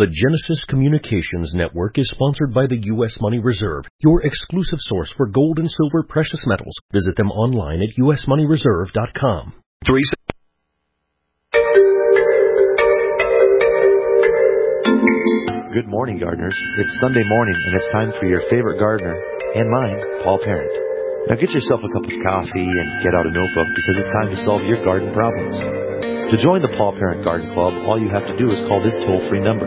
The Genesis Communications Network is sponsored by the U.S. Money Reserve, your exclusive source for gold and silver precious metals. Visit them online at usmoneyreserve.com. Good morning, gardeners. It's Sunday morning, and it's time for your favorite gardener, and mine, Paul Parent. Now get yourself a cup of coffee and get out a notebook because it's time to solve your garden problems. To join the Paul Parent Garden Club, all you have to do is call this toll-free number,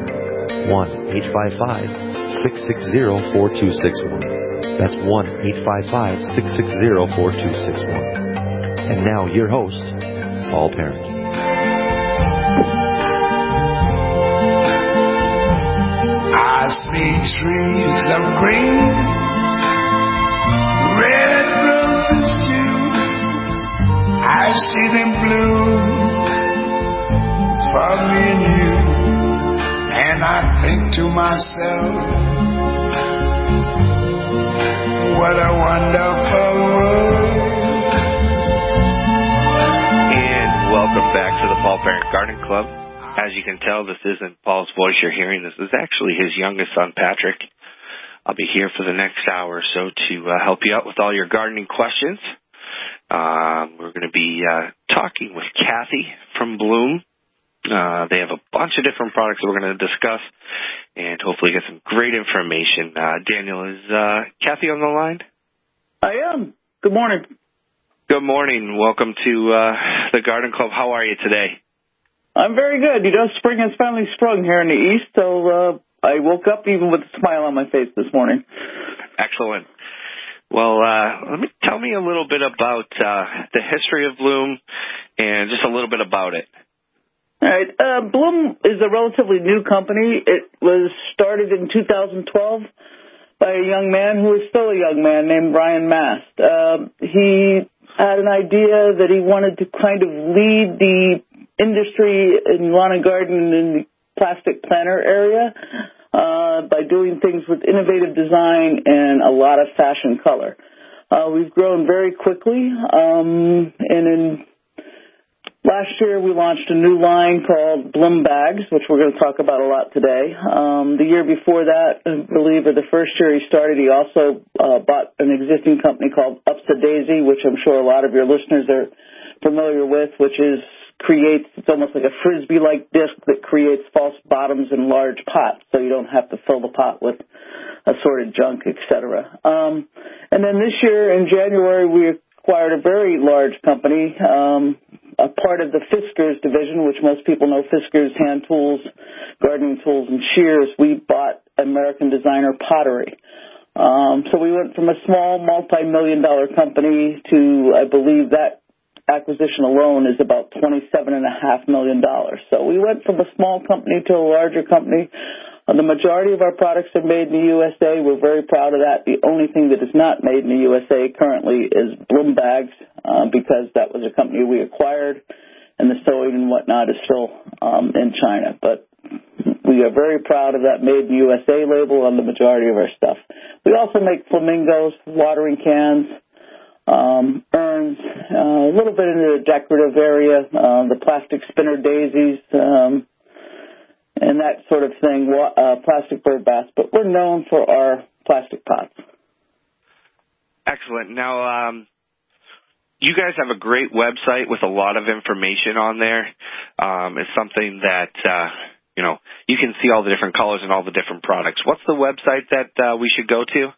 1-855-660-4261. That's 1-855-660-4261. And now, your host, Paul Parent. I see trees of green, red roses too. I see them bloom for me and you. And I think to myself, what a wonderful world. And welcome back to the Paul Parent Garden Club. As you can tell, this isn't Paul's voice you're hearing. This is actually his youngest son, Patrick. I'll be here for the next hour or so to help you out with all your gardening questions. We're going to be talking with Kathy from Bloom. They have a bunch of different products that we're going to discuss and hopefully get some great information. Daniel, is Kathy on the line? I am. Good morning. Good morning. Welcome to the Garden Club. How are you today? I'm very good. You know, spring has finally sprung here in the east, so I woke up even with a smile on my face this morning. Excellent. Well, tell me a little bit about the history of Bloom and just a little bit about it. All right. Bloom is a relatively new company. It was started in 2012 by a young man who is still a young man named Brian Mast. He had an idea that he wanted to kind of lead the industry in lawn and garden in the plastic planter area by doing things with innovative design and a lot of fashion color. We've grown very quickly, and in last year we launched a new line called Bloom Bags, which we're going to talk about a lot today. The year before that, I believe, or the first year he started, he also bought an existing company called Upsa Daisy, which I'm sure a lot of your listeners are familiar with, which is it's almost like a Frisbee-like disc that creates false bottoms in large pots, so you don't have to fill the pot with assorted junk, etc. And then this year, in January, we acquired a very large company, a part of the Fiskars division, which most people know Fiskars hand tools, gardening tools, and shears. We bought American Designer Pottery. So we went from a small multi-million-dollar company to, I believe, that acquisition alone is about $27.5 million. So we went from a small company to a larger company. The majority of our products are made in the USA. We're very proud of that. The only thing that is not made in the USA currently is Bloom Bags, because that was a company we acquired, and the sewing and whatnot is still in China. But we are very proud of that Made in the USA label on the majority of our stuff. We also make flamingos, watering cans, urns, a little bit into the decorative area, the plastic spinner daisies, and that sort of thing, plastic bird baths, but we're known for our plastic pots. Excellent. Now, you guys have a great website with a lot of information on there. It's something that, you can see all the different colors and all the different products. What's the website that we should go to?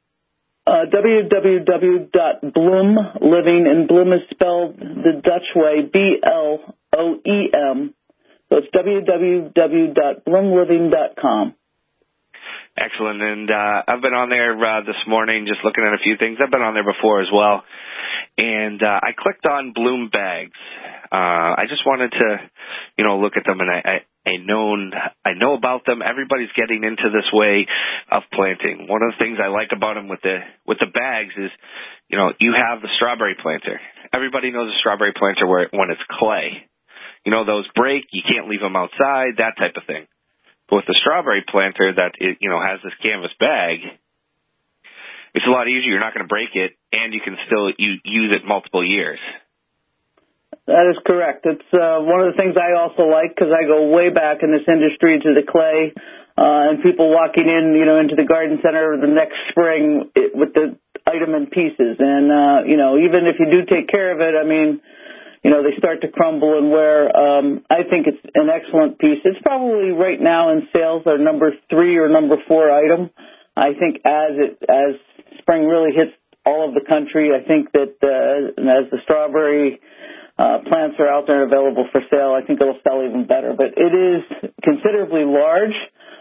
www.bloomliving, and Bloom is spelled the Dutch way, BLOEM. So it's www.bloomliving.com. Excellent. And I've been on there this morning just looking at a few things. I've been on there before as well. And I clicked on Bloom Bags. I just wanted to, look at them, and I know about them. Everybody's getting into this way of planting. One of the things I like about them with the bags is, you have the strawberry planter. Everybody knows a strawberry planter when it's clay. Those break, you can't leave them outside, that type of thing. But with the strawberry planter that has this canvas bag, it's a lot easier. You're not going to break it, and you can still use it multiple years. That is correct. It's one of the things I also like because I go way back in this industry to the clay. and people walking in, into the garden center the next spring with the item in pieces. And, even if you do take care of it, they start to crumble and wear. I think it's an excellent piece. It's probably right now in sales our number 3 or number 4 item. I think as spring really hits all of the country, I think that as the strawberry plants are out there available for sale, I think it'll sell even better. But it is considerably large,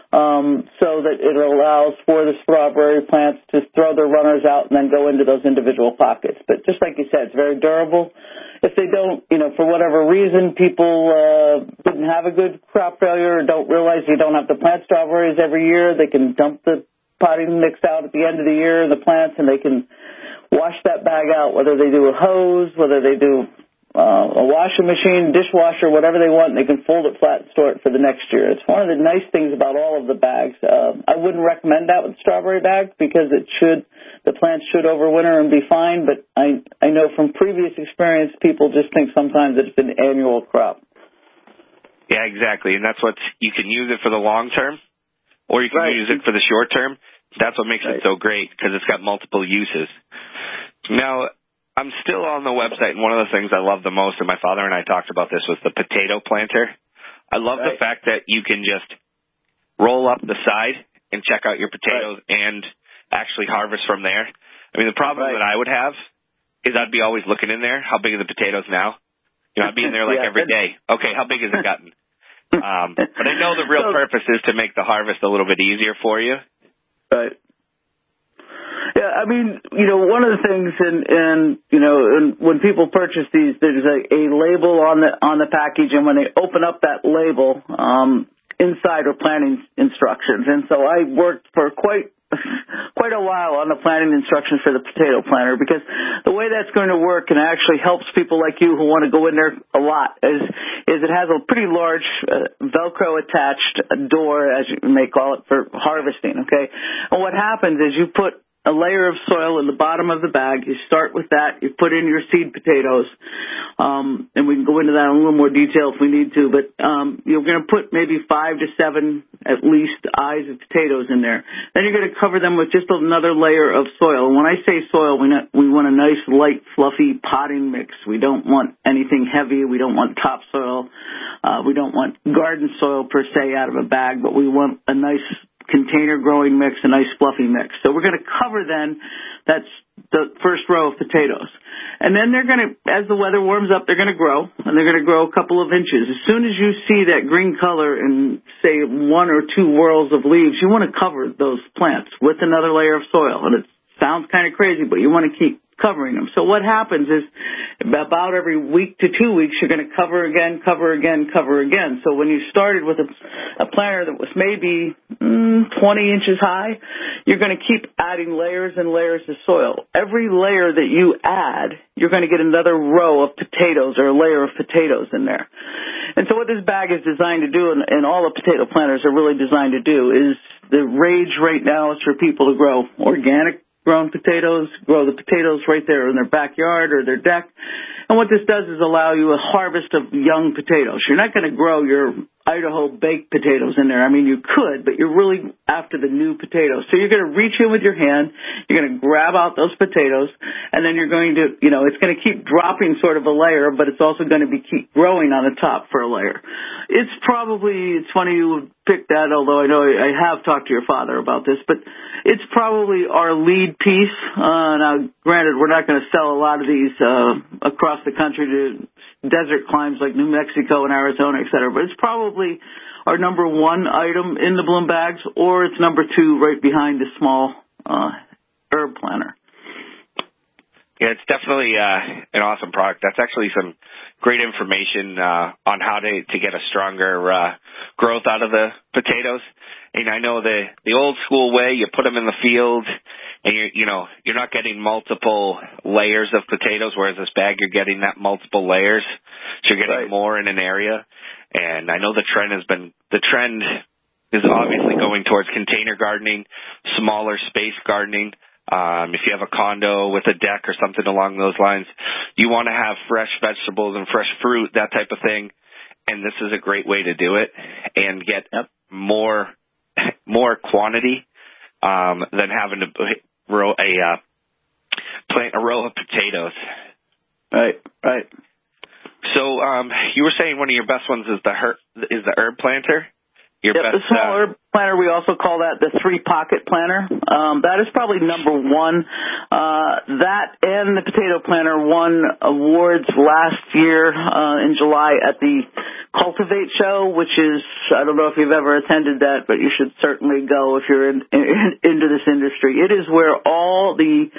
so that it allows for the strawberry plants to throw their runners out and then go into those individual pockets. But just like you said, it's very durable. If they don't, for whatever reason, people didn't have a good crop failure or don't realize you don't have to plant strawberries every year, they can dump the potting mix out at the end of the year in the plants, and they can wash that bag out, whether they do a hose, whether they do a washing machine, dishwasher, whatever they want, and they can fold it flat and store it for the next year. It's one of the nice things about all of the bags. I wouldn't recommend that with strawberry bags because the plants should overwinter and be fine, but I know from previous experience people just think sometimes it's an annual crop. Yeah, exactly, and that's you can use it for the long term, or you can use it for the short term. That's what makes it so great, because it's got multiple uses. Now, I'm still on the website, and one of the things I love the most, and my father and I talked about this, was the potato planter. I love the fact that you can just roll up the side and check out your potatoes and actually harvest from there. The problem that I would have is I'd be always looking in there. How big are the potatoes now? I'd be in there every day. Okay, how big has it gotten? But I know the real purpose is to make the harvest a little bit easier for you. Right. Yeah, one of the things, and when people purchase these, there's a label on the package, and when they open up that label, inside are planting instructions. And so I worked for quite a while on the planting instructions for the potato planter, because the way that's going to work, and actually helps people like you who want to go in there a lot, is it has a pretty large Velcro attached door, as you may call it, for harvesting. Okay, and what happens is you put a layer of soil in the bottom of the bag. You start with that. You put in your seed potatoes, and we can go into that in a little more detail if we need to. But you're going to put maybe 5 to 7 at least eyes of potatoes in there. Then you're going to cover them with just another layer of soil. And when I say soil, we want a nice, light, fluffy potting mix. We don't want anything heavy. We don't want topsoil. We don't want garden soil per se out of a bag, but we want a nice container growing mix, a nice fluffy mix. So we're going to cover then, that's the first row of potatoes. And then they're going to, as the weather warms up, they're going to grow, and they're going to grow a couple of inches. As soon as you see that green color and, say, 1 or 2 whorls of leaves, you want to cover those plants with another layer of soil. And it sounds kind of crazy, but you want to keep covering them. So what happens is about every week to 2 weeks, you're going to cover again. So when you started with a planter that was maybe 20 inches high, you're going to keep adding layers and layers of soil. Every layer that you add, you're going to get another row of potatoes or a layer of potatoes in there. And so what this bag is designed to do, and all the potato planters are really designed to do, is the rage right now is for people to grow organic grown potatoes, grow the potatoes right there in their backyard or their deck. And what this does is allow you a harvest of young potatoes. You're not going to grow your Idaho baked potatoes in there. You could, but you're really after the new potatoes. So you're going to reach in with your hand, you're going to grab out those potatoes, and then you're going to, it's going to keep dropping sort of a layer, but it's also going to keep growing on the top for a layer. It's funny you would pick that, although I know I have talked to your father about this, but it's probably our lead piece. Now, granted, we're not going to sell a lot of these across the country to desert climes like New Mexico and Arizona, et cetera, but it's probably our number 1 item in the Bloom bags, or it's number 2 right behind the small herb planter. Yeah, it's definitely an awesome product. That's actually some great information on how to get a stronger growth out of the potatoes. And I know the old school way, you put them in the field, and you're not getting multiple layers of potatoes, whereas this bag you're getting that multiple layers, so you're getting more in an area. And I know the trend is obviously going towards container gardening, smaller space gardening. If you have a condo with a deck or something along those lines, you want to have fresh vegetables and fresh fruit, that type of thing. And this is a great way to do it and get more more quantity than having to plant a row of potatoes. Right. So you were saying one of your best ones is the herb planter? The small herb planter, we also call that the 3-pocket planter. That is probably number one. That and the potato planter won awards last year in July at the Cultivate Show, which is, I don't know if you've ever attended that, but you should certainly go if you're into this industry. It is where all the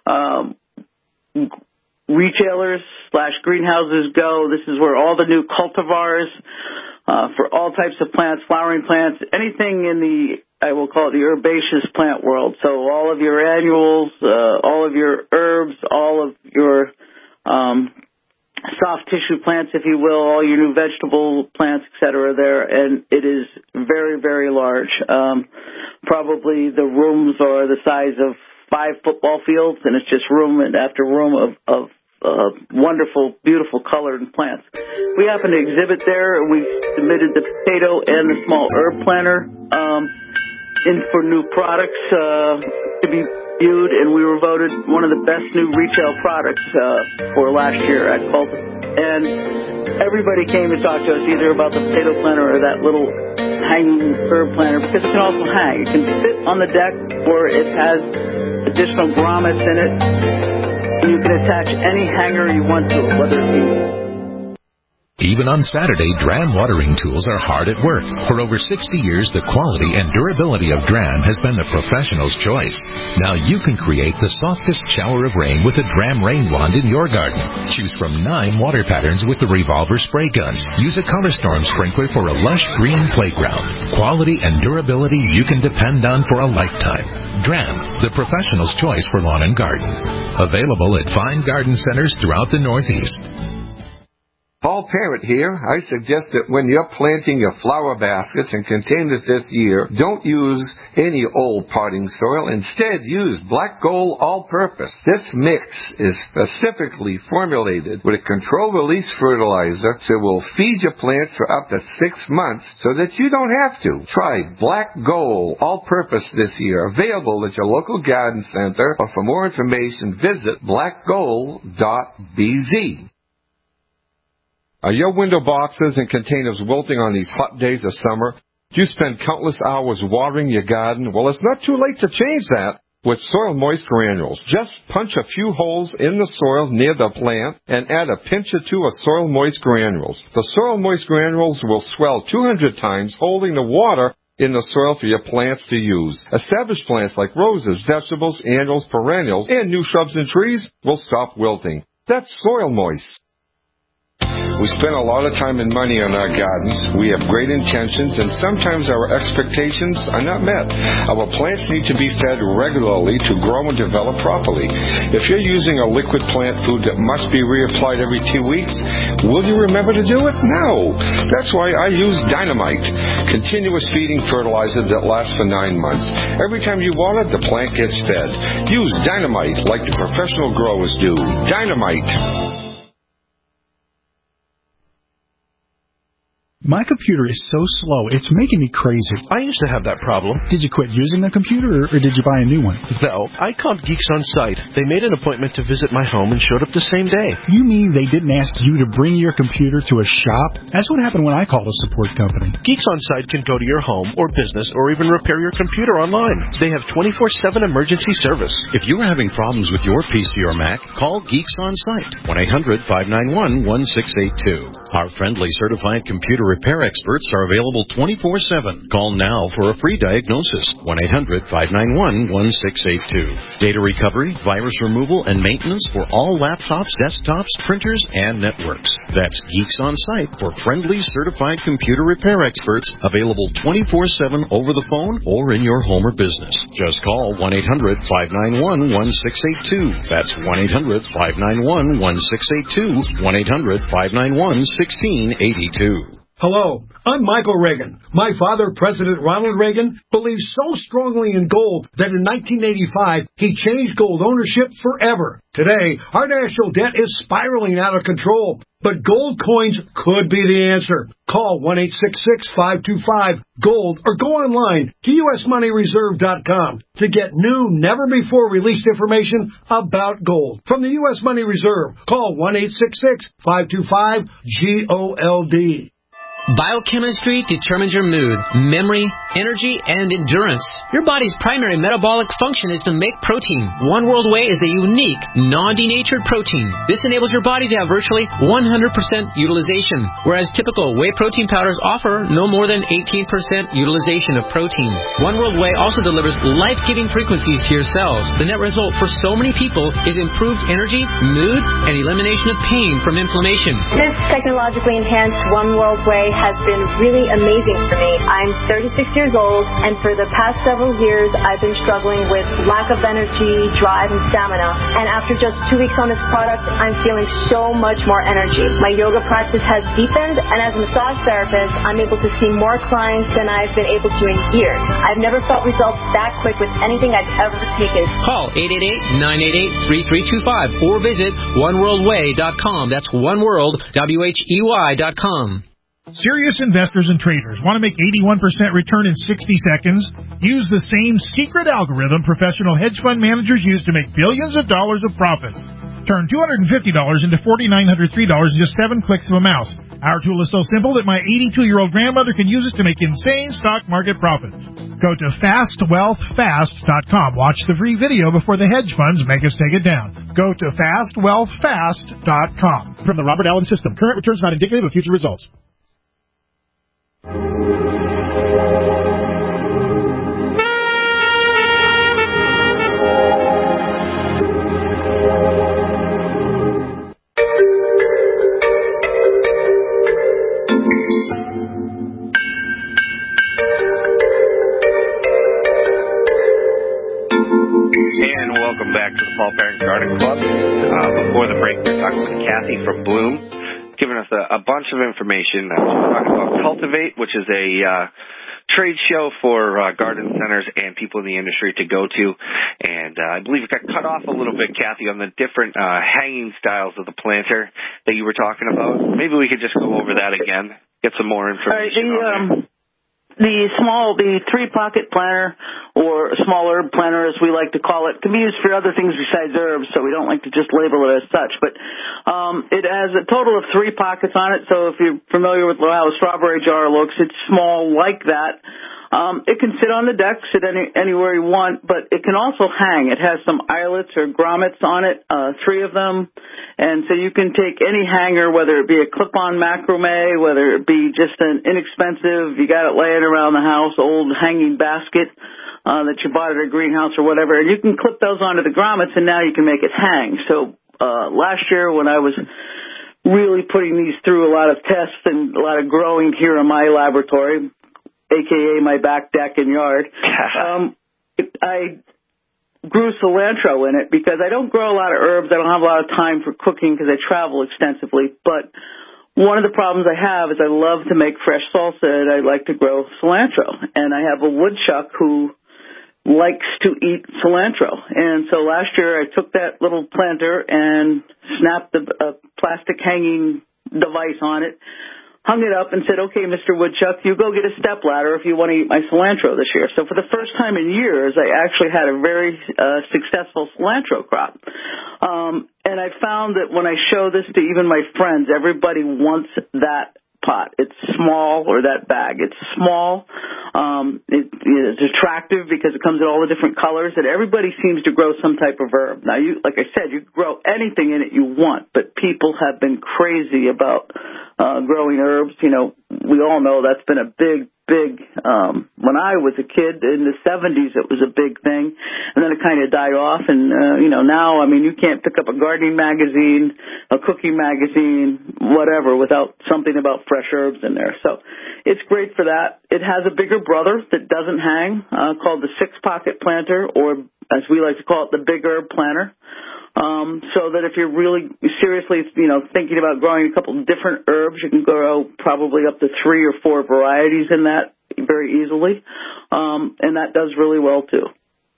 retailers/greenhouses go. This is where all the new cultivars for all types of plants, flowering plants, anything in the, I will call it the herbaceous plant world. So all of your annuals, all of your herbs, all of your soft tissue plants, if you will, all your new vegetable plants, etc. there, and it is very, very large. Probably the rooms are the size of 5 football fields, and it's just room after room of wonderful, beautiful colored plants. We happen to exhibit there. We submitted the potato and the small herb planter in for new products to be viewed, and we were voted one of the best new retail products for last year at Cultivate. And everybody came to talk to us either about the potato planter or that little hanging herb planter, because it can also hang. It can sit on the deck, or it has additional grommets in it. You can attach any hanger you want to it, whether it be... Even on Saturday, Dram watering tools are hard at work. For over 60 years, the quality and durability of Dram has been the professional's choice. Now you can create the softest shower of rain with a Dram rain wand in your garden. Choose from 9 water patterns with the revolver spray gun. Use a Color Storm sprinkler for a lush green playground. Quality and durability you can depend on for a lifetime. Dram, the professional's choice for lawn and garden. Available at fine garden centers throughout the Northeast. Paul Parent here. I suggest that when you're planting your flower baskets and containers this year, don't use any old potting soil. Instead, use Black Gold All-Purpose. This mix is specifically formulated with a controlled-release fertilizer, so it will feed your plants for up to 6 months so that you don't have to. Try Black Gold All-Purpose this year. Available at your local garden center, or for more information, visit blackgold.bz. Are your window boxes and containers wilting on these hot days of summer? Do you spend countless hours watering your garden? Well, it's not too late to change that with Soil Moist Granules. Just punch a few holes in the soil near the plant and add a pinch or two of Soil Moist Granules. The Soil Moist Granules will swell 200 times, holding the water in the soil for your plants to use. Established plants like roses, vegetables, annuals, perennials, and new shrubs and trees will stop wilting. That's Soil Moist. We spend a lot of time and money on our gardens. We have great intentions, and sometimes our expectations are not met. Our plants need to be fed regularly to grow and develop properly. If you're using a liquid plant food that must be reapplied every 2 weeks, will you remember to do it? No. That's why I use Dynamite, continuous feeding fertilizer that lasts for 9 months. Every time you water, the plant gets fed. Use Dynamite like the professional growers do. Dynamite. My computer is so slow, it's making me crazy. I used to have that problem. Did you quit using the computer, or did you buy a new one? No, I called Geeks On Site. They made an appointment to visit my home and showed up the same day. You mean they didn't ask you to bring your computer to a shop? That's what happened when I called a support company. Geeks On Site can go to your home or business or even repair your computer online. They have 24/7 emergency service. If you're having problems with your PC or Mac, call Geeks On Site, 1-800-591-1682. Our friendly certified computer repair experts are available 24/7. Call now for a free diagnosis, 1-800-591-1682. Data recovery, virus removal, and maintenance for all laptops, desktops, printers, and networks. That's Geeks On Site for friendly certified computer repair experts, available 24/7 over the phone or in your home or business. Just call 1-800-591-1682. That's 1-800-591-1682, 1-800-591-1682. Hello, I'm Michael Reagan. My father, President Ronald Reagan, believed so strongly in gold that in 1985, he changed gold ownership forever. Today, our national debt is spiraling out of control, but gold coins could be the answer. Call 1-866-525-GOLD or go online to usmoneyreserve.com to get new, never-before-released information about gold. From the U.S. Money Reserve, call 1-866-525-GOLD. Biochemistry determines your mood, memory, energy, and endurance. Your body's primary metabolic function is to make protein. One World Whey is a unique, non-denatured protein. This enables your body to have virtually 100% utilization, whereas typical whey protein powders offer no more than 18% utilization of protein. One World Whey also delivers life-giving frequencies to your cells. The net result for so many people is improved energy, mood, and elimination of pain from inflammation. This technologically enhanced One World Whey has been really amazing for me. I'm 36 years old, and for the past several years, I've been struggling with lack of energy, drive, and stamina. And after just 2 weeks on this product, I'm feeling so much more energy. My yoga practice has deepened, and as a massage therapist, I'm able to see more clients than I've been able to in years. I've never felt results that quick with anything I've ever taken. Call 888-988-3325 or visit oneworldwhey.com. That's oneworld.com. Serious investors and traders want to make 81% return in 60 seconds? Use the same secret algorithm professional hedge fund managers use to make billions of dollars of profit. Turn $250 into $4,903 in just 7 clicks of a mouse. Our tool is so simple that my 82-year-old grandmother can use it to make insane stock market profits. Go to fastwealthfast.com. Watch the free video before the hedge funds make us take it down. Go to fastwealthfast.com. From the Robert Allen System. Current returns not indicative of future results. And welcome back to the Paul Parent Garden Club. Before the break, we were talking with Kathy from Bloom, giving us a bunch of information. We're talking about Cultivate, which is a trade show for garden centers and people in the industry to go to. And I believe it got cut off a little bit, Kathy, on the different hanging styles of the planter that you were talking about. Maybe we could just go over that again, get some more information on there. The 3-pocket planter, or small herb planter as we like to call it, can be used for other things besides herbs, so we don't like to just label it as such. But it has a total of 3 pockets on it, so if you're familiar with how a strawberry jar looks, it's small like that. It can sit on the deck, sit anywhere you want, but it can also hang. It has some eyelets or grommets on it, 3 of them. And so you can take any hanger, whether it be a clip-on macrame, whether it be just an inexpensive, you got it laying around the house, old hanging basket that you bought at a greenhouse or whatever, and you can clip those onto the grommets, and now you can make it hang. So last year when I was really putting these through a lot of tests and a lot of growing here in my laboratory, a.k.a. my back deck and yard, I grew cilantro in it because I don't grow a lot of herbs. I don't have a lot of time for cooking because I travel extensively. But one of the problems I have is I love to make fresh salsa, and I like to grow cilantro. And I have a woodchuck who likes to eat cilantro. And so last year I took that little planter and snapped a plastic hanging device on it, hung it up and said, okay, Mr. Woodchuck, you go get a stepladder if you want to eat my cilantro this year. So for the first time in years, I actually had a very successful cilantro crop. And I found that when I show this to even my friends, everybody wants that pot. It's small, or that bag. It's small. It's attractive because it comes in all the different colors, and everybody seems to grow some type of herb. Now, like I said, you can grow anything in it you want, but people have been crazy about growing herbs. You know, we all know that's been a big, when I was a kid in the 70s, it was a big thing, and then it kind of died off, and, now, I mean, you can't pick up a gardening magazine, a cooking magazine, whatever, without something about fresh herbs in there. So it's great for that. It has a bigger brother that doesn't hang, called the 6-pocket planter, or as we like to call it, the big herb planter. So that if you're really seriously, thinking about growing a couple of different herbs, you can grow probably up to 3 or 4 varieties in that very easily. And that does really well, too.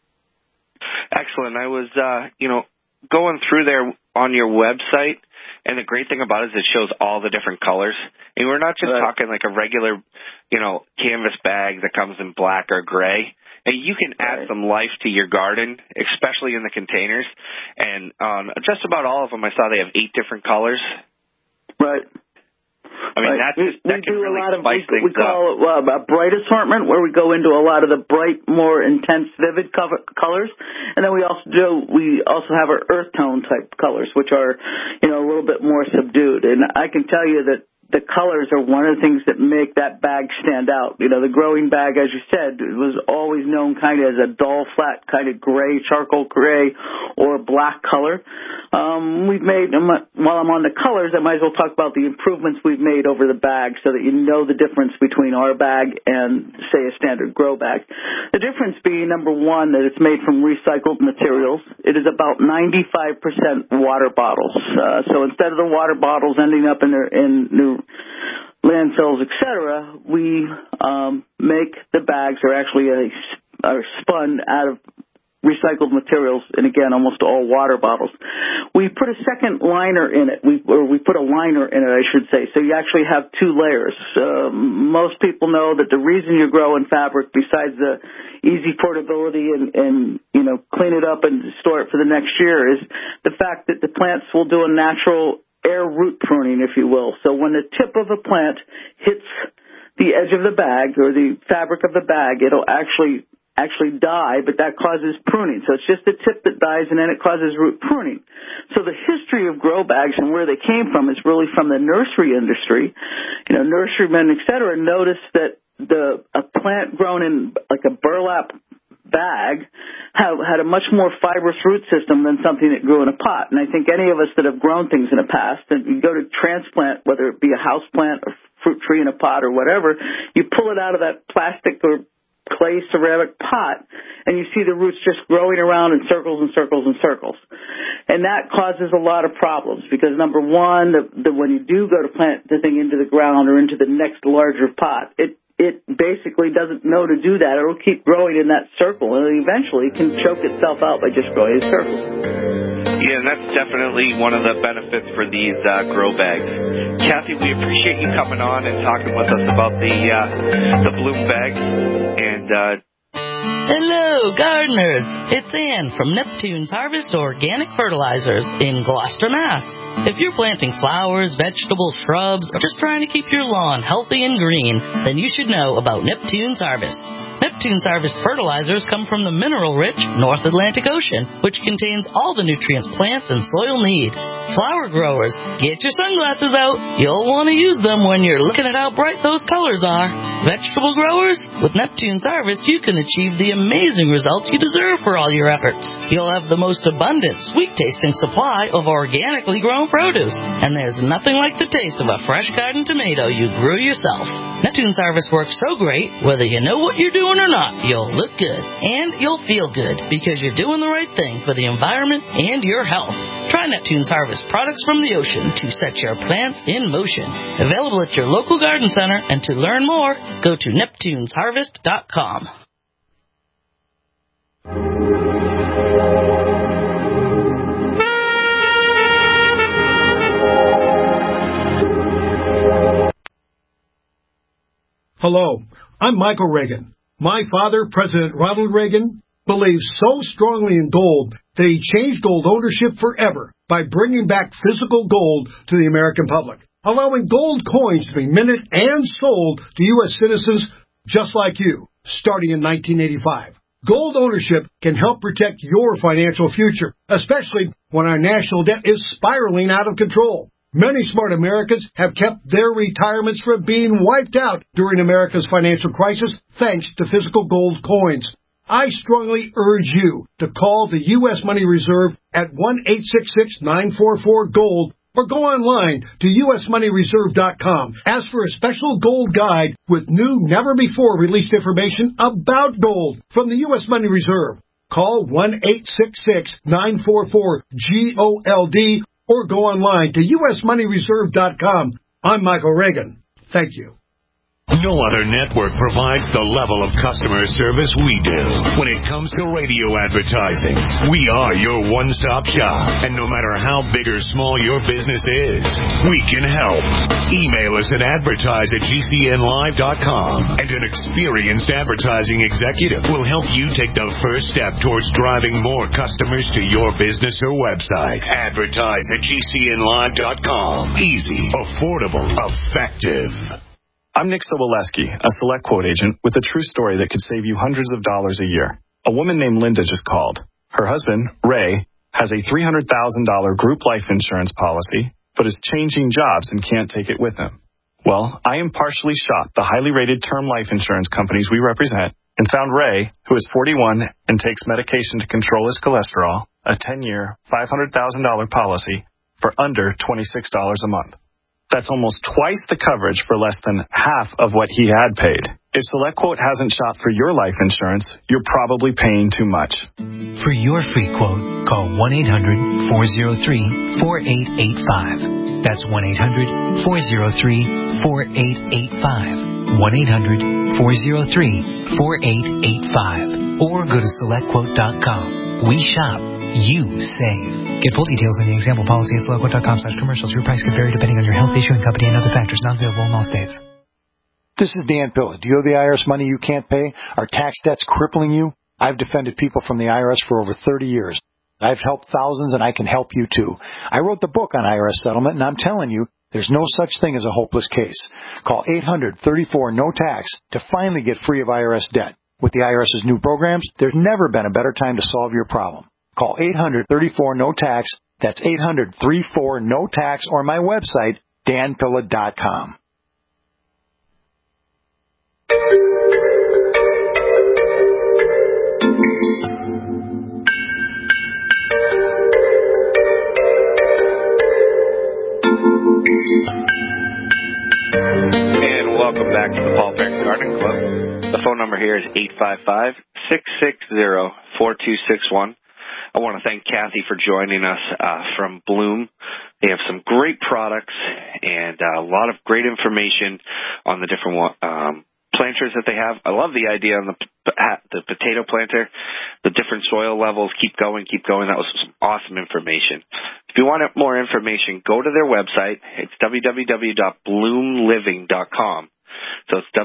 Excellent. I was, going through there on your website, and the great thing about it is it shows all the different colors. And we're not just talking like a regular, canvas bag that comes in black or gray. And you can add some life to your garden, especially in the containers. And just about all of them, I saw they have 8 different colors. Right. I mean, that can do really a lot of, spice things we call it a bright assortment, where we go into a lot of the bright, more intense, vivid colors, and then we also have our earth tone type colors, which are a little bit more subdued. And I can tell you that the colors are one of the things that make that bag stand out. The growing bag, as you said, was always known kind of as a dull, flat, kind of gray, charcoal gray, or black color. We've made, while I'm on the colors, I might as well talk about the improvements we've made over the bag so that you know the difference between our bag and, say, a standard grow bag. The difference being, number one, that it's made from recycled materials. It is about 95% water bottles. So instead of the water bottles ending up in new landfills, etc., we make the bags are actually are spun out of recycled materials, and again, almost all water bottles. We put a second liner in it. We put a liner in it, I should say. So you actually have 2 layers. Most people know that the reason you grow in fabric, besides the easy portability and clean it up and store it for the next year, is the fact that the plants will do a natural air root pruning, if you will. So when the tip of a plant hits the edge of the bag or the fabric of the bag, it'll actually die, but that causes pruning. So it's just the tip that dies, and then it causes root pruning. So the history of grow bags and where they came from is really from the nursery industry. Nurserymen, et cetera, noticed that a plant grown in like a burlap bag had a much more fibrous root system than something that grew in a pot. And I think any of us that have grown things in the past, and you go to transplant, whether it be a house plant or fruit tree in a pot or whatever, you pull it out of that plastic or clay ceramic pot, and you see the roots just growing around in circles and circles and circles. And that causes a lot of problems because, number one, when you do go to plant the thing into the ground or into the next larger pot, it basically doesn't know to do that. It'll keep growing in that circle, and eventually it can choke itself out by just growing in circles. Yeah, and that's definitely one of the benefits for these grow bags. Kathy, we appreciate you coming on and talking with us about the bloom bags. And hello, gardeners. It's Ann from Neptune's Harvest Organic Fertilizers in Gloucester, Mass. If you're planting flowers, vegetables, shrubs, or just trying to keep your lawn healthy and green, then you should know about Neptune's Harvest. Neptune's Harvest fertilizers come from the mineral-rich North Atlantic Ocean, which contains all the nutrients plants and soil need. Flower growers, get your sunglasses out. You'll want to use them when you're looking at how bright those colors are. Vegetable growers, with Neptune's Harvest, you can achieve the amazing results you deserve for all your efforts. You'll have the most abundant, sweet-tasting supply of organically grown produce, and there's nothing like the taste of a fresh garden tomato you grew yourself. Neptune's Harvest works so great, whether you know what you're doing or not, you'll look good, and you'll feel good, because you're doing the right thing for the environment and your health. Try Neptune's Harvest products from the ocean to set your plants in motion. Available at your local garden center, and to learn more, go to neptunesharvest.com. Hello, I'm Michael Reagan. My father, President Ronald Reagan, believes so strongly in gold that he changed gold ownership forever by bringing back physical gold to the American public, allowing gold coins to be minted and sold to U.S. citizens just like you, starting in 1985. Gold ownership can help protect your financial future, especially when our national debt is spiraling out of control. Many smart Americans have kept their retirements from being wiped out during America's financial crisis thanks to physical gold coins. I strongly urge you to call the U.S. Money Reserve at 1-866-944-GOLD or go online to usmoneyreserve.com. Ask for a special gold guide with new, never-before-released information about gold from the U.S. Money Reserve. Call 1-866-944-GOLD or go online to usmoneyreserve.com. I'm Michael Reagan. Thank you. No other network provides the level of customer service we do. When it comes to radio advertising, we are your one-stop shop. And no matter how big or small your business is, we can help. Email us at advertise@gcnlive.com, and an experienced advertising executive will help you take the first step towards driving more customers to your business or website. Advertise@gcnlive.com. Easy, affordable, effective. I'm Nick Soboleski, a Select Quote agent with a true story that could save you hundreds of dollars a year. A woman named Linda just called. Her husband, Ray, has a $300,000 group life insurance policy, but is changing jobs and can't take it with him. Well, I impartially shopped the highly rated term life insurance companies we represent and found Ray, who is 41 and takes medication to control his cholesterol, a 10-year, $500,000 policy for under $26 a month. That's almost twice the coverage for less than half of what he had paid. If SelectQuote hasn't shopped for your life insurance, you're probably paying too much. For your free quote, call 1-800-403-4885. That's 1-800-403-4885. 1-800-403-4885. Or go to SelectQuote.com. We shop. You save. Get full details in the example policy at SelectQuote.com/commercials. Your price could vary depending on your health, issuing company, and other factors. Not available in all states. This is Dan Pilla. Do you owe the IRS money you can't pay? Are tax debts crippling you? I've defended people from the IRS for over 30 years. I've helped thousands, and I can help you too. I wrote the book on IRS settlement, and I'm telling you, there's no such thing as a hopeless case. Call 800-34-NO-TAX to finally get free of IRS debt. With the IRS's new programs, there's never been a better time to solve your problem. Call 800-34-NO-TAX. That's 800-34-NO-TAX, or my website, danpilla.com. And welcome back to the Paul Parent Gardening Club. The phone number here is 855-660-4261. I want to thank Kathy for joining us from Bloom. They have some great products and a lot of great information on the different planters that they have. I love the idea on the potato planter, the different soil levels. Keep going. That was some awesome information. If you want more information, go to their website. It's www.bloomliving.com. So it's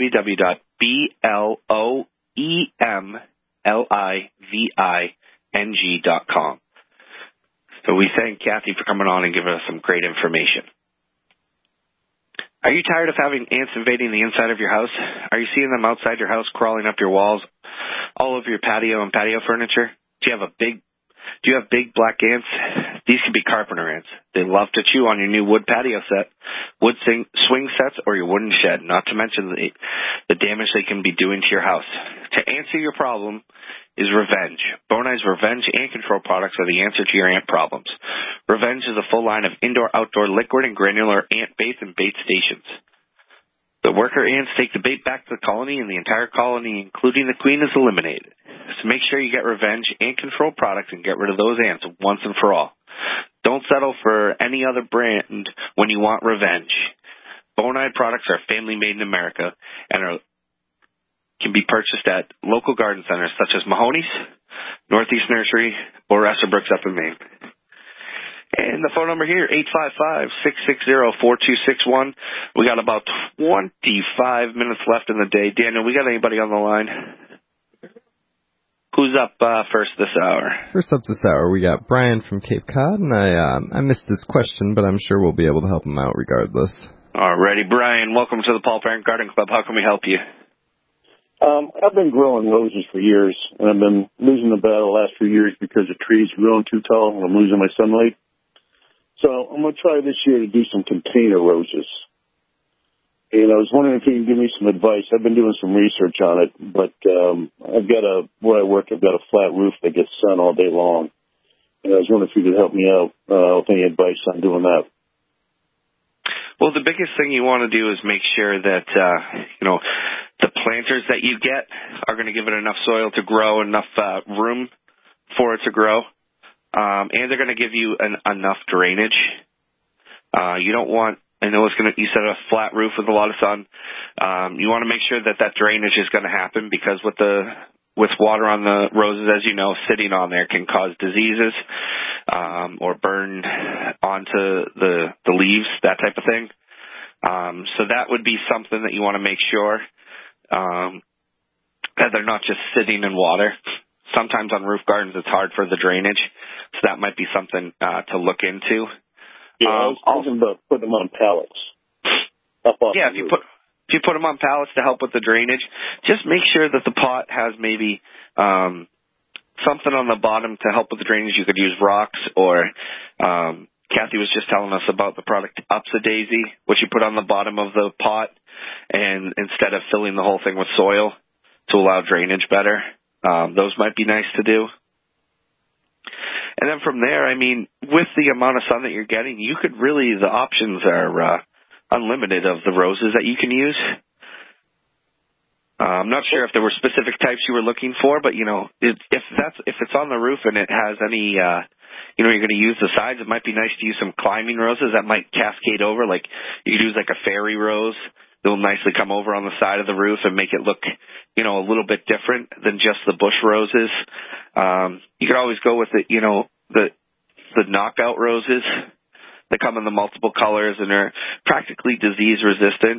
www.bloomliving.com. So we thank Kathy for coming on and giving us some great information. Are you tired of having ants invading the inside of your house? Are you seeing them outside your house, crawling up your walls, all over your patio and patio furniture? Do you have big black ants? These could be carpenter ants. They love to chew on your new wood patio set, wood swing sets, or your wooden shed, not to mention the damage they can be doing to your house. To answer your problem is Revenge. Bonai's Revenge Ant Control products are the answer to your ant problems. Revenge is a full line of indoor-outdoor liquid and granular ant bait and bait stations. The worker ants take the bait back to the colony, and the entire colony, including the queen, is eliminated. So make sure you get Revenge Ant Control products and get rid of those ants once and for all. Don't settle for any other brand when you want Revenge. Bonai products are family-made in America and can be purchased at local garden centers such as Mahoney's, Northeast Nursery, or Esserbrook's up in Maine. And the phone number here, 855-660-4261. We got about 25 minutes left in the day. Daniel, we got anybody on the line? Who's up first this hour? First up this hour, we got Brian from Cape Cod, and I missed this question, but I'm sure we'll be able to help him out regardless. Alrighty, Brian, welcome to the Paul Parent Garden Club. How can we help you? I've been growing roses for years, and I've been losing the battle the last few years because the trees are growing too tall and I'm losing my sunlight. So I'm going to try this year to do some container roses. And I was wondering if you can give me some advice. I've been doing some research on it, but where I work, I've got a flat roof that gets sun all day long. And I was wondering if you could help me out with any advice on doing that. Well, the biggest thing you want to do is make sure that, the planters that you get are going to give it enough soil to grow, enough room for it to grow, and they're going to give you enough drainage. You don't want, I know you said a flat roof with a lot of sun. You want to make sure that drainage is going to happen, because with water on the roses, as you know, sitting on there can cause diseases, or burn onto the leaves, that type of thing. So that would be something that you want to make sure, that they're not just sitting in water. Sometimes on roof gardens it's hard for the drainage, so that might be something to look into. Yeah, I was talking about putting them on pallets. Yeah, if you put them on pallets to help with the drainage, just make sure that the pot has maybe something on the bottom to help with the drainage. You could use rocks, or Kathy was just telling us about the product Upsa-Daisy, which you put on the bottom of the pot, and instead of filling the whole thing with soil to allow drainage better. Those might be nice to do. And then from there, I mean, with the amount of sun that you're getting, the options are unlimited of the roses that you can use. I'm not sure if there were specific types you were looking for, but if it's on the roof and it has any, you're going to use the sides, it might be nice to use some climbing roses that might cascade over. Like you could use like a fairy rose. They'll nicely come over on the side of the roof and make it look, a little bit different than just the bush roses. You could always go with the knockout roses that come in the multiple colors and are practically disease resistant.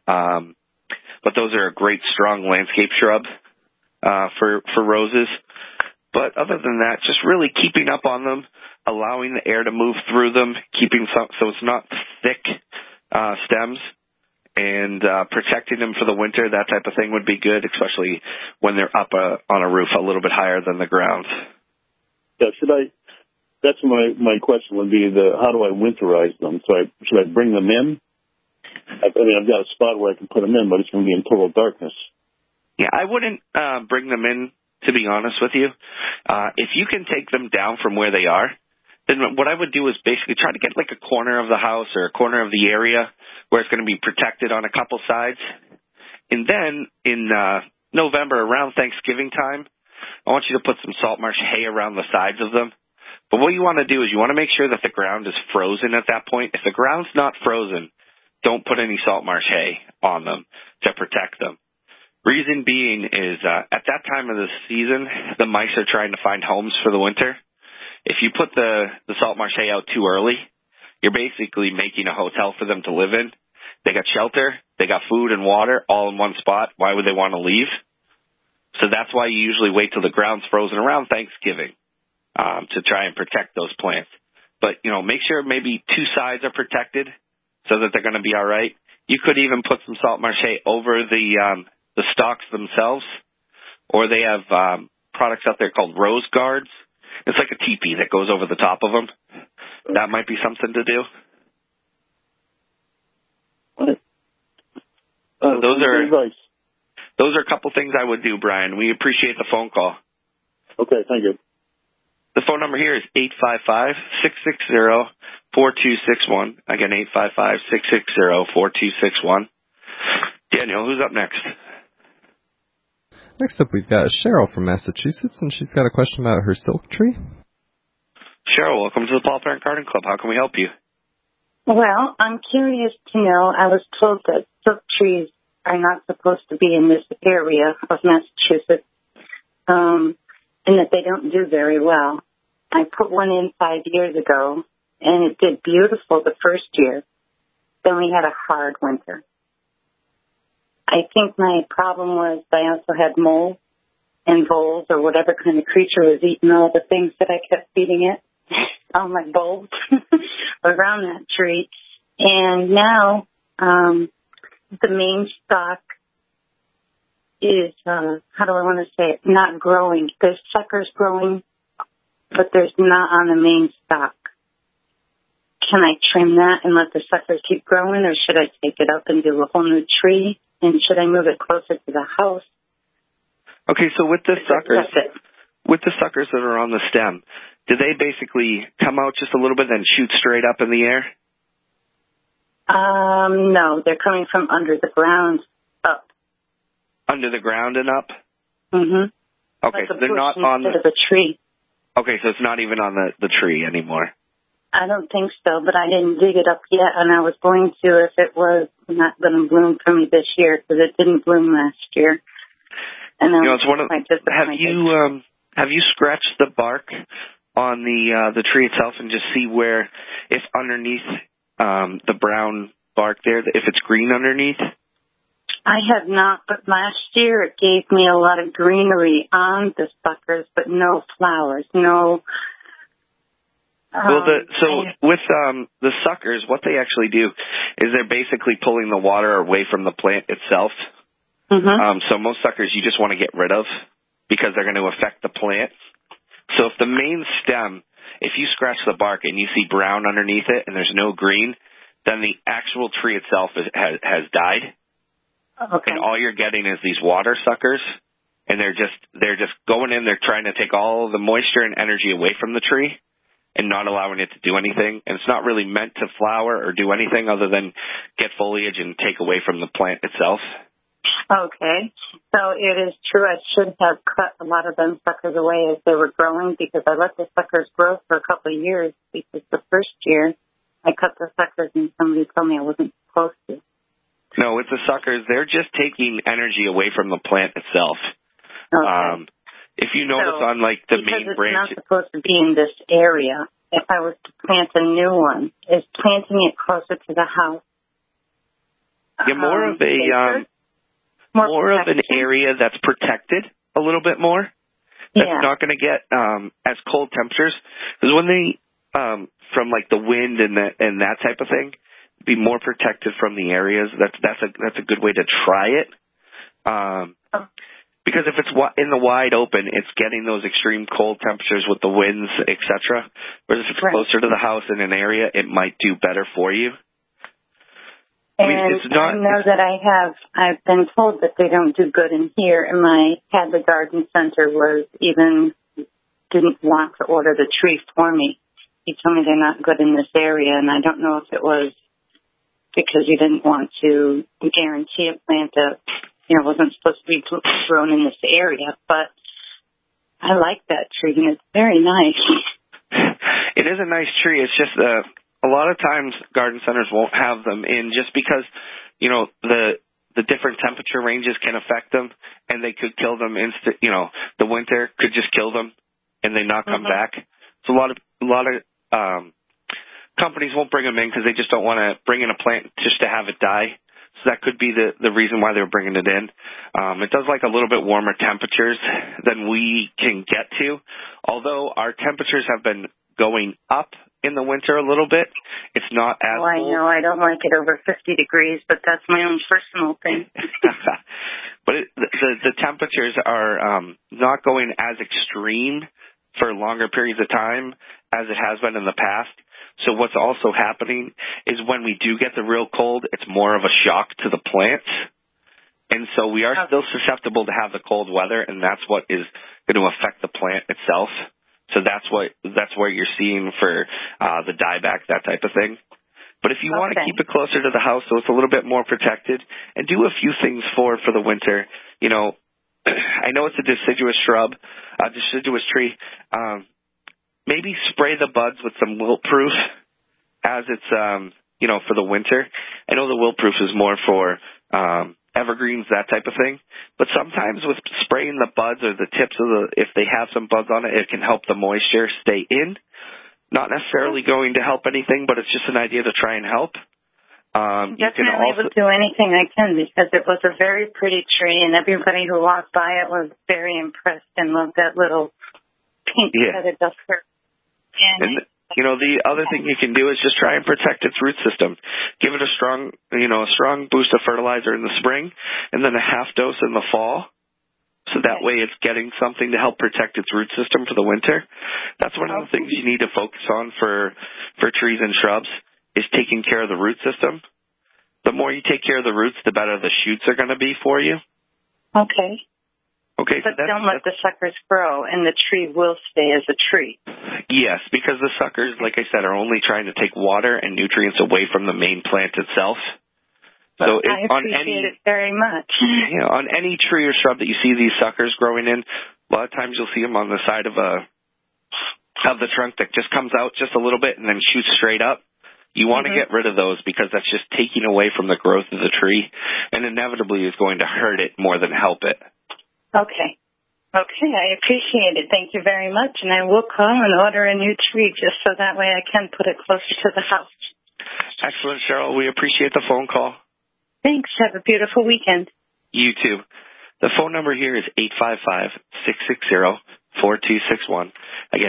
But those are a great strong landscape shrub for roses. But other than that, just really keeping up on them, allowing the air to move through them, keeping so it's not thick stems, and protecting them for the winter. That type of thing would be good, especially when they're up on a roof a little bit higher than the ground. Yeah, that's my question would be how do I winterize them? So should I bring them in? I mean, I've got a spot where I can put them in, but it's going to be in total darkness. Yeah, I wouldn't bring them in, to be honest with you. If you can take them down from where they are, then what I would do is basically try to get like a corner of the house or a corner of the area where it's going to be protected on a couple sides. And then in November, around Thanksgiving time, I want you to put some salt marsh hay around the sides of them. But what you want to do is you want to make sure that the ground is frozen at that point. If the ground's not frozen, don't put any salt marsh hay on them to protect them. Reason being is at that time of the season, the mice are trying to find homes for the winter. If you put the salt marsh hay out too early, you're basically making a hotel for them to live in. They got shelter, they got food and water all in one spot. Why would they want to leave? So that's why you usually wait till the ground's frozen around Thanksgiving to try and protect those plants. But, make sure maybe two sides are protected so that they're going to be all right. You could even put some salt marsh hay over the stalks themselves, or they have products out there called rose guards. It's like a teepee that goes over the top of them. That might be something to do. Those are a couple things I would do, Brian. We appreciate the phone call. Okay, thank you. The phone number here is 855-660-4261. Again, 855-660-4261. Daniel, who's up next? Next up, we've got Cheryl from Massachusetts, and she's got a question about her silk tree. Cheryl, welcome to the Paul Parent Garden Club. How can we help you? Well, I'm curious to know, I was told that silk trees are not supposed to be in this area of Massachusetts, and that they don't do very well. I put one in 5 years ago, and it did beautiful the first year. Then we had a hard winter. I think my problem was I also had mold and voles or whatever kind of creature was eating all the things that I kept feeding it, all my bulbs around that tree. And now the main stalk is, how do I want to say it, not growing. There's suckers growing, but there's not on the main stalk. Can I trim that and let the suckers keep growing, or should I take it up and do a whole new tree? And should I move it closer to the house? Okay, so with the suckers that are on the stem, do they basically come out just a little bit and shoot straight up in the air? No, they're coming from under the ground up. Under the ground and up? Mm-hmm. Okay, like so they're not on instead of a tree. Okay, so it's not even on the tree anymore. I don't think so, but I didn't dig it up yet, and I was going to if it was not going to bloom for me this year, because it didn't bloom last year. And it's one of have you scratched the bark on the tree itself and just see where, if underneath the brown bark there, if it's green underneath? I have not, but last year it gave me a lot of greenery on the suckers, but no flowers, no. With the suckers, what they actually do is they're basically pulling the water away from the plant itself. Mm-hmm. So most suckers you just want to get rid of because they're going to affect the plant. So if the main stem, if you scratch the bark and you see brown underneath it and there's no green, then the actual tree itself has died. Okay. And all you're getting is these water suckers, and they're just going in. They're trying to take all the moisture and energy away from the tree and not allowing it to do anything. And it's not really meant to flower or do anything other than get foliage and take away from the plant itself. Okay. So it is true I should have cut a lot of them suckers away as they were growing, because I let the suckers grow for a couple of years, because the first year I cut the suckers and somebody told me I wasn't supposed to. No, with the suckers, they're just taking energy away from the plant itself. Okay. If you notice on like the main branch, it's not supposed to be in this area. If I was to plant a new one, is planting it closer to the house? More of an area that's protected a little bit more. That's not going to get as cold temperatures, because when they from like the wind and that type of thing, be more protected from the areas. That's a good way to try it. Because if it's in the wide open, it's getting those extreme cold temperatures with the winds, etc. Whereas if it's closer to the house in an area, it might do better for you. And I know that I've been told that they don't do good in here, and my Hadley Garden Center didn't want to order the tree for me. He told me they're not good in this area, and I don't know if it was because you didn't want to guarantee a plant that wasn't supposed to be grown in this area, but I like that tree, and it's very nice. It is a nice tree. It's just a lot of times garden centers won't have them in just because, the different temperature ranges can affect them, and they could kill them the winter could just kill them, and they not come back. So a lot of companies won't bring them in because they just don't want to bring in a plant just to have it die. So that could be the reason why they're bringing it in. It does like a little bit warmer temperatures than we can get to. Although our temperatures have been going up in the winter a little bit, it's not as I cold. know. I don't like it over 50 degrees, but that's my own personal thing. But the temperatures are not going as extreme for longer periods of time as it has been in the past. So what's also happening is when we do get the real cold, it's more of a shock to the plants. And so we are still susceptible to have the cold weather, and that's what is going to affect the plant itself. So that's what you're seeing for the dieback, that type of thing. But if you want to keep it closer to the house so it's a little bit more protected, and do a few things for the winter, I know it's a deciduous shrub, a deciduous tree. Maybe spray the buds with some wilt-proof as it's, for the winter. I know the wilt-proof is more for evergreens, that type of thing. But sometimes with spraying the buds or the tips if they have some buds on it, it can help the moisture stay in. Not necessarily going to help anything, but it's just an idea to try and help. Definitely will do anything I can, because it was a very pretty tree, and everybody who walked by it was very impressed and loved that little pink-headed duster. And the other thing you can do is just try and protect its root system. Give it a strong boost of fertilizer in the spring, and then a half dose in the fall. So that way it's getting something to help protect its root system for the winter. That's one of the things you need to focus on for trees and shrubs, is taking care of the root system. The more you take care of the roots, the better the shoots are going to be for you. Okay. Okay. But don't let the suckers grow, and the tree will stay as a tree. Yes, because the suckers, like I said, are only trying to take water and nutrients away from the main plant itself. So I appreciate it very much. On any tree or shrub that you see these suckers growing in, a lot of times you'll see them on the side of the trunk that just comes out just a little bit and then shoots straight up. You want to get rid of those because that's just taking away from the growth of the tree and inevitably is going to hurt it more than help it. Okay, I appreciate it. Thank you very much, and I will call and order a new tree just so that way I can put it closer to the house. Excellent, Cheryl. We appreciate the phone call. Thanks. Have a beautiful weekend. You too. The phone number here is 855-660-4261. Again,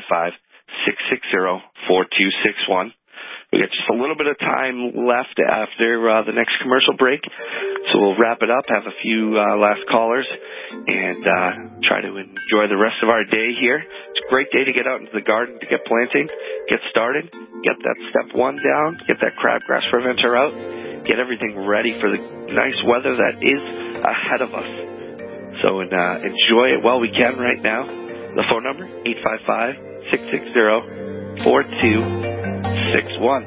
855-660-4261. We got just a little bit of time left after the next commercial break, so we'll wrap it up, have a few last callers, and try to enjoy the rest of our day here. It's a great day to get out into the garden, to get planting, get started, get that step 1 down, get that crabgrass preventer out, get everything ready for the nice weather that is ahead of us. So enjoy it while we can right now. The phone number, 855-660-4261.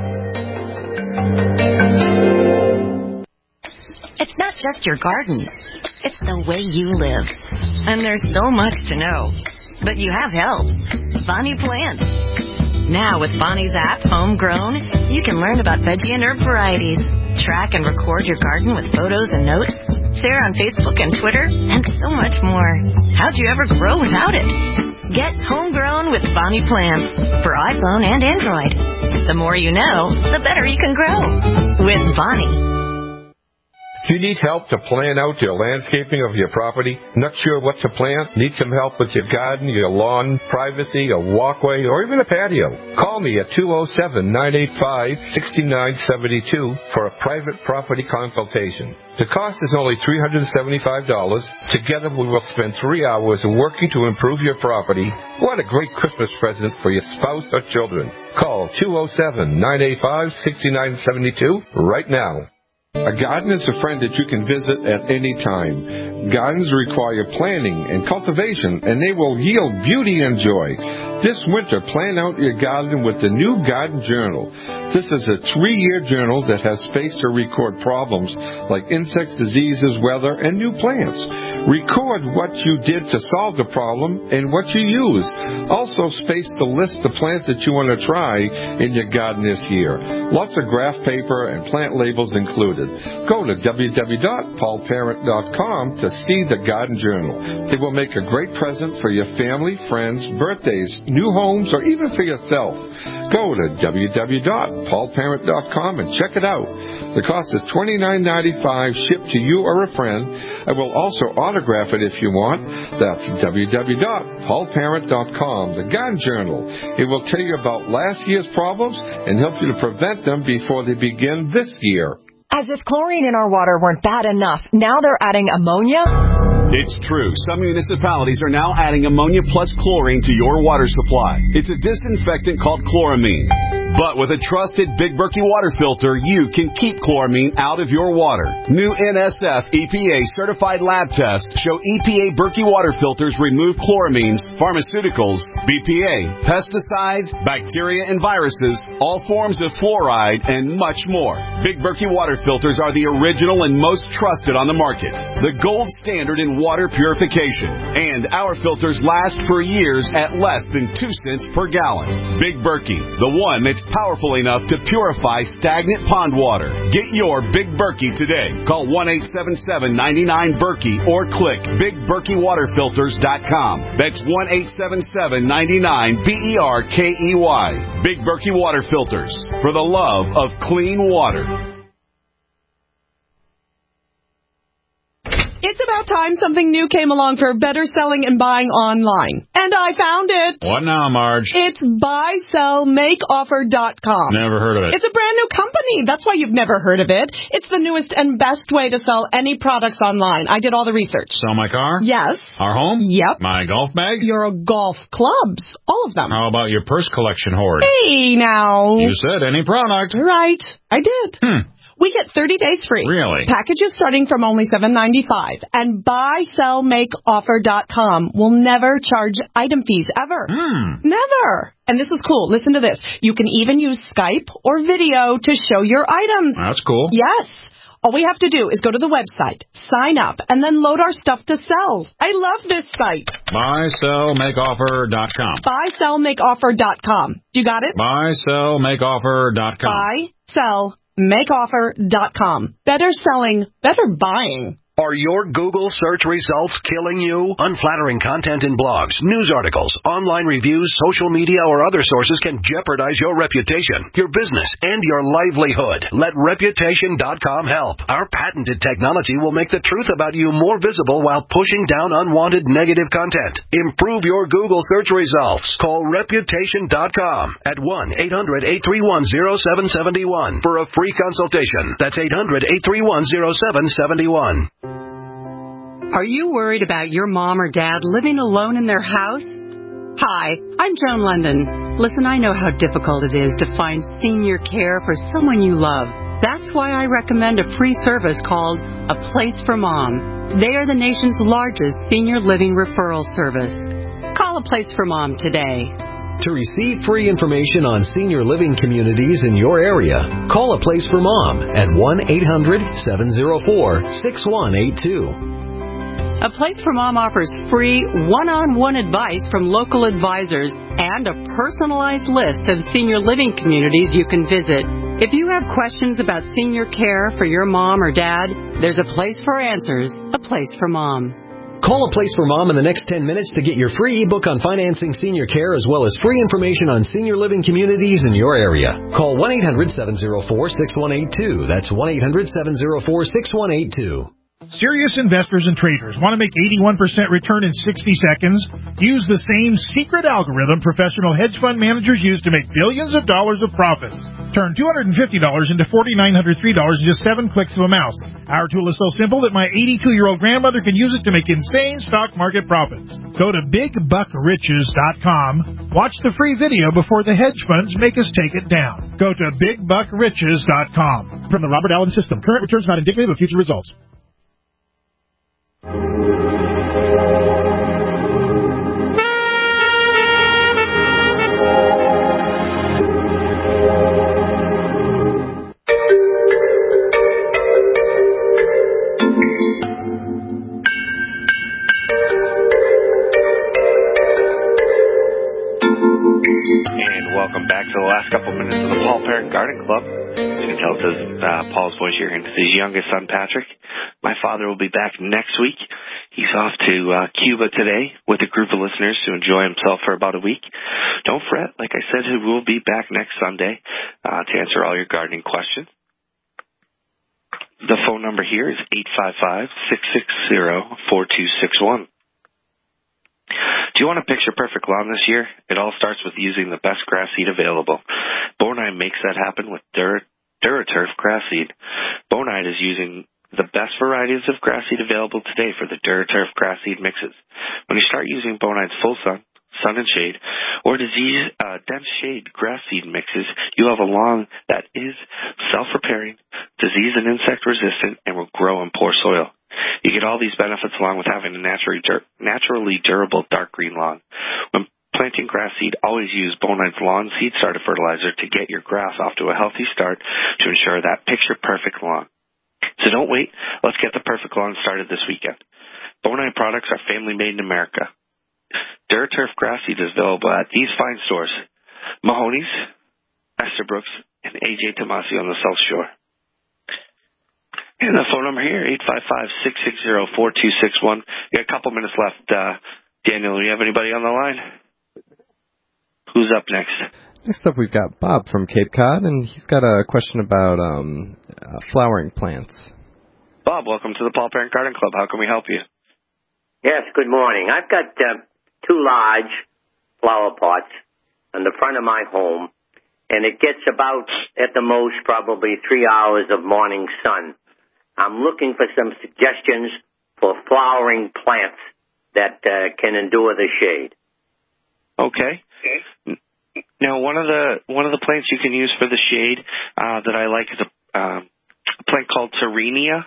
It's not just your garden. It's the way you live. And there's so much to know. But you have help. Bonnie Plants. Now with Bonnie's app, Homegrown, you can learn about veggie and herb varieties, track and record your garden with photos and notes, share on Facebook and Twitter, and so much more. How'd you ever grow without it? Get Homegrown with Bonnie Plants for iPhone and Android. The more you know, the better you can grow with Bonnie. Do you need help to plan out your landscaping of your property? Not sure what to plant? Need some help with your garden, your lawn, privacy, a walkway, or even a patio? Call me at 207-985-6972 for a private property consultation. The cost is only $375. Together we will spend 3 hours working to improve your property. What a great Christmas present for your spouse or children. Call 207-985-6972 right now. A garden is a friend that you can visit at any time. Gardens require planning and cultivation, and they will yield beauty and joy. This winter, plan out your garden with the new Garden Journal. This is a 3-year journal that has space to record problems like insects, diseases, weather, and new plants. Record what you did to solve the problem and what you used. Also, space to list the plants that you want to try in your garden this year. Lots of graph paper and plant labels included. Go to www.paulparent.com to see the Garden Journal. It will make a great present for your family, friends, birthdays, new homes, or even for yourself. Go to www.paulparent.com and check it out. The cost is $29.95 shipped to you or a friend. I will also autograph it if you want. That's www.paulparent.com, the Garden Journal. It will tell you about last year's problems and help you to prevent them before they begin this year. As if chlorine in our water weren't bad enough, now they're adding ammonia? It's true. Some municipalities are now adding ammonia plus chlorine to your water supply. It's a disinfectant called chloramine. But with a trusted Big Berkey water filter, you can keep chloramine out of your water. New NSF EPA certified lab tests show EPA Berkey water filters remove chloramines, pharmaceuticals, BPA, pesticides, bacteria and viruses, all forms of fluoride, and much more. Big Berkey water filters are the original and most trusted on the market. The gold standard in water purification. And our filters last for years at less than 2 cents per gallon. Big Berkey, the one that's powerful enough to purify stagnant pond water. Get your Big Berkey today. Call 1-877-99-BERKEY or click BigBerkeyWaterFilters.com. That's 1-877-99-BERKEY. Big Berkey Water Filters, for the love of clean water. It's about time something new came along for better selling and buying online. And I found it. What now, Marge? It's buysellmakeoffer.com. Never heard of it. It's a brand new company. That's why you've never heard of it. It's the newest and best way to sell any products online. I did all the research. Sell my car? Yes. Our home? Yep. My golf bag? Your golf clubs. All of them. How about your purse collection hoard? Hey, now. You said any product. Right. I did. We get 30 days free. Really? Packages starting from only $7.95. And buysellmakeoffer.com will never charge item fees ever. Never. And this is cool. Listen to this. You can even use Skype or video to show your items. That's cool. Yes. All we have to do is go to the website, sign up, and then load our stuff to sell. I love this site. Buysellmakeoffer.com. Buysellmakeoffer.com. You got it? Buysellmakeoffer.com. Buysellmakeoffer.com. Better selling, better buying. Are your Google search results killing you? Unflattering content in blogs, news articles, online reviews, social media, or other sources can jeopardize your reputation, your business, and your livelihood. Let Reputation.com help. Our patented technology will make the truth about you more visible while pushing down unwanted negative content. Improve your Google search results. Call Reputation.com at 1-800-831-0771 for a free consultation. That's 800-831-0771. Are you worried about your mom or dad living alone in their house? Hi, I'm Joan London. Listen, I know how difficult it is to find senior care for someone you love. That's why I recommend a free service called A Place for Mom. They are the nation's largest senior living referral service. Call A Place for Mom today. To receive free information on senior living communities in your area, call A Place for Mom at 1-800-704-6182. A Place for Mom offers free one-on-one advice from local advisors and a personalized list of senior living communities you can visit. If you have questions about senior care for your mom or dad, there's a place for answers, A Place for Mom. Call A Place for Mom in the next 10 minutes to get your free ebook on financing senior care as well as free information on senior living communities in your area. Call 1-800-704-6182. That's 1-800-704-6182. Serious investors and traders want to make 81% return in 60 seconds? Use the same secret algorithm professional hedge fund managers use to make billions of dollars of profits. Turn $250 into $4,903 in just 7 clicks of a mouse. Our tool is so simple that my 82-year-old grandmother can use it to make insane stock market profits. Go to BigBuckRiches.com. Watch the free video before the hedge funds make us take it down. Go to BigBuckRiches.com. From the Robert Allen System. Current returns not indicative of future results. And welcome back to the last couple minutes of the Paul Parent Garden Club. You can tell it says Paul's voice here, and his youngest son, Patrick. My father will be back next week. He's off to Cuba today with a group of listeners to enjoy himself for about a week. Don't fret. Like I said, he will be back next Sunday to answer all your gardening questions. The phone number here is 855-660-4261. Do you want a picture-perfect lawn this year? It all starts with using the best grass seed available. Bonide makes that happen with DuraTurf grass seed. Bonide is using the best varieties of grass seed available today for the DuraTurf grass seed mixes. When you start using Bonide's full sun and shade, or dense shade grass seed mixes, you have a lawn that is self-repairing, disease and insect resistant, and will grow in poor soil. You get all these benefits along with having a naturally durable dark green lawn. When planting grass seed, always use Bonide's lawn seed starter fertilizer to get your grass off to a healthy start to ensure that picture-perfect lawn. So don't wait. Let's get the perfect lawn started this weekend. Bonide products are family made in America. DuraTurf grass seed is available at these fine stores: Mahoney's, Esterbrook's, and A.J. Tomasi on the South Shore. And the phone number here, 855-660-4261. We got a couple minutes left. Daniel, do you have anybody on the line? Who's up next? Next up, we've got Bob from Cape Cod, and he's got a question about flowering plants. Bob, welcome to the Paul Parent Garden Club. How can we help you? Yes, good morning. I've got 2 large flower pots in the front of my home, and it gets about, at the most, probably 3 hours of morning sun. I'm looking for some suggestions for flowering plants that can endure the shade. Okay. Now, one of the plants you can use for the shade that I like is a plant called Torenia,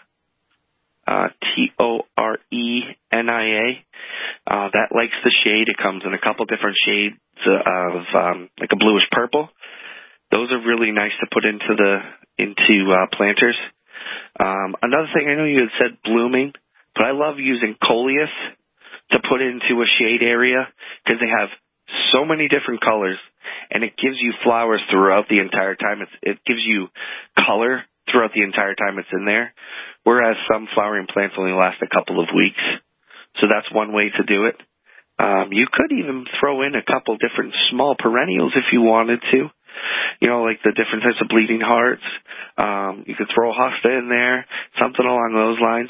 Torenia. That likes the shade. It comes in a couple different shades of like a bluish purple. Those are really nice to put into planters. Another thing, I know you had said blooming, but I love using coleus to put into a shade area because they have so many different colors, and it gives you flowers throughout the entire time. It gives you color throughout the entire time it's in there, whereas some flowering plants only last a couple of weeks. So that's one way to do it. You could even throw in a couple different small perennials if you wanted to. You know, like the different types of bleeding hearts. You could throw hosta in there, something along those lines.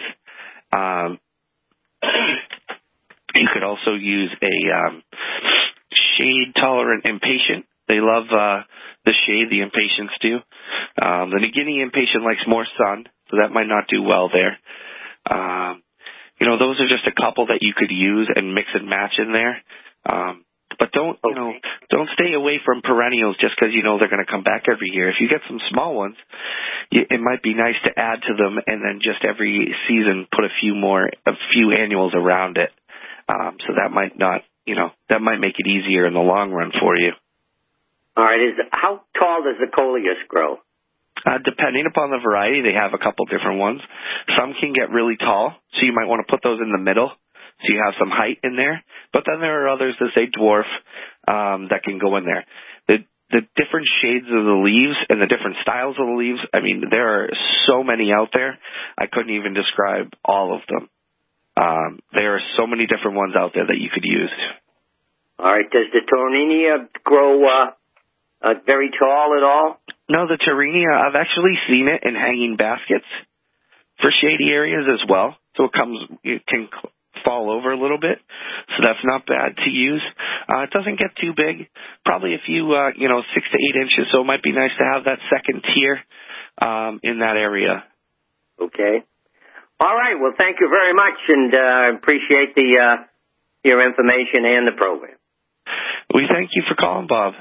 You could also use a shade-tolerant impatient. They love the shade, the impatiens do. The New Guinea impatient likes more sun, so that might not do well there. You know, those are just a couple that you could use and mix and match in there. But don't stay away from perennials just because you know they're going to come back every year. If you get some small ones, it might be nice to add to them and then just every season put a few annuals around it. So that might that might make it easier in the long run for you. All right. How tall does the coleus grow? Depending upon the variety, they have a couple different ones. Some can get really tall, so you might want to put those in the middle, so you have some height in there. But then there are others that say dwarf that can go in there. The different shades of the leaves and the different styles of the leaves, I mean, there are so many out there, I couldn't even describe all of them. There are so many different ones out there that you could use. All right. Does the Torenia grow very tall at all? No, the Torenia, I've actually seen it in hanging baskets for shady areas as well. So it can fall over a little bit. So that's not bad to use. It doesn't get too big. Probably a few, 6 to 8 inches. So it might be nice to have that second tier in that area. Okay. All right. Well, thank you very much, and appreciate your information and the program. We thank you for calling, Bob.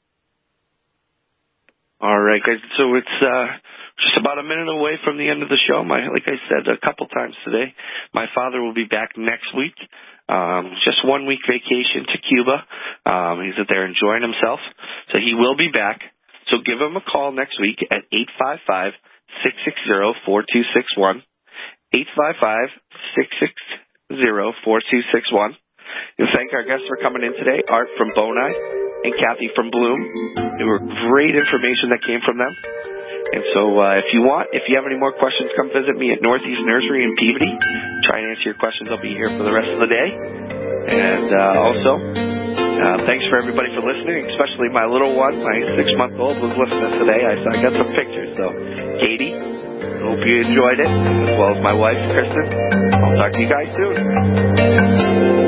All right, guys. So it's just about a minute away from the end of the show. Like I said a couple times today, my father will be back next week. Just 1 week vacation to Cuba. He's there enjoying himself. So he will be back. So give him a call next week at 855-660-4261. 855-660-4261. And thank our guests for coming in today, Art from Bonai and Kathy from Bloom. There were great information that came from them. And so if you have any more questions, come visit me at Northeast Nursery in Peabody. Try and answer your questions. I'll be here for the rest of the day. And also, thanks for everybody for listening, especially my little one, my 6-month-old was listening today. I got some pictures. So, Katie, I hope you enjoyed it, as well as my wife, Kristen. I'll talk to you guys soon.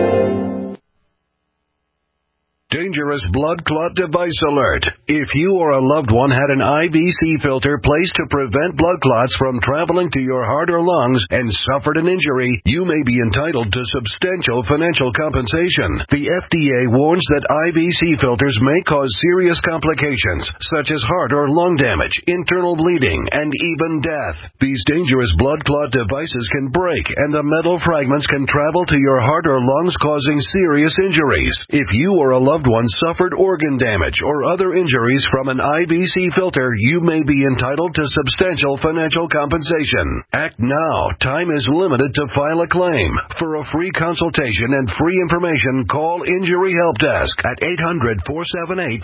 Dangerous blood clot device alert. If you or a loved one had an IVC filter placed to prevent blood clots from traveling to your heart or lungs and suffered an injury, you may be entitled to substantial financial compensation. The FDA warns that IVC filters may cause serious complications, such as heart or lung damage, internal bleeding, and even death. These dangerous blood clot devices can break, and the metal fragments can travel to your heart or lungs, causing serious injuries. If you or a loved one suffered organ damage or other injuries from an IVC filter, you may be entitled to substantial financial compensation. Act now. Time is limited to file a claim. For a free consultation and free information, call Injury Help Desk at 800-478-1507.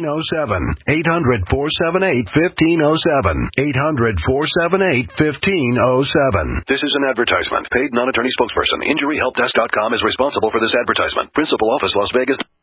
800-478-1507. 800-478-1507. This is an advertisement. Paid non-attorney spokesperson. InjuryHelpDesk.com is responsible for this advertisement. Principal office, Las Vegas.